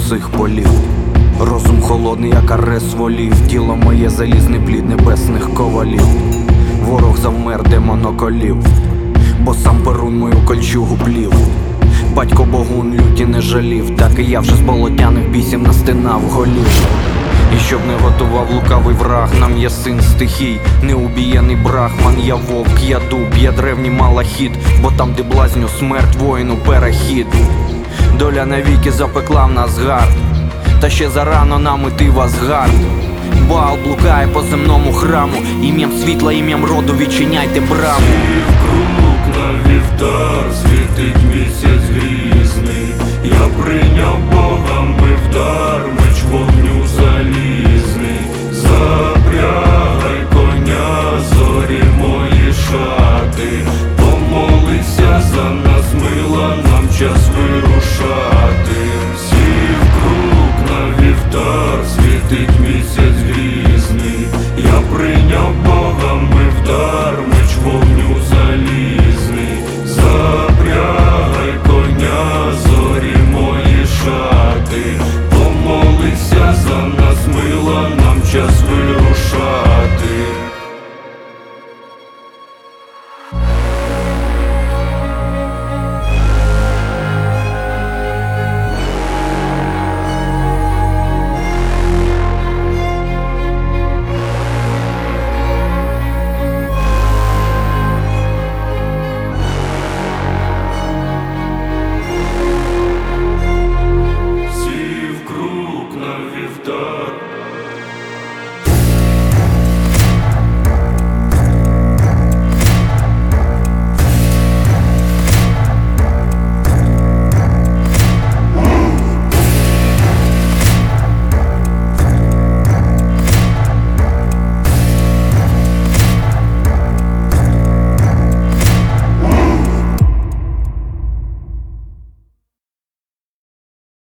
усіх полів. Розум холодний, як арес волів, тіло моє залізний плід небесних ковалів. Ворог завмер, де моноколів, бо сам Перун мою кольчугу плів. Батько Богун люті не жалів, так і я вже з болотяних бісів настинав голів. І щоб не готував лукавий враг, нам є син стихій, неубієний брахман. Я вовк, я дуб, я древній малахіт, бо там, де блазню смерть, воїну перехід. Доля навіки запекла в нас гард, та ще зарано нам іти в Асгард. Баал блукає по земному храму, ім'ям світла, ім'ям роду відчиняйте браму. Круг на вівтар, світить місяць грізний. Я прийняв богами вдар, меч вогню залізний. Запрягай коня, зорі мої шати. Помолися за нас, мила, нам час вийти.